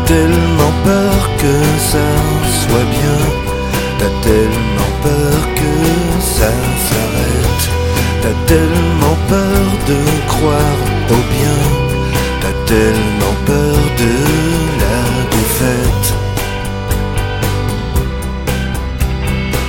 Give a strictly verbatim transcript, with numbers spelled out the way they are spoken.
tellement peur que ça soit bien. T'as tellement peur que ça s'arrête. T'as tellement peur de croire au bien. T'as tellement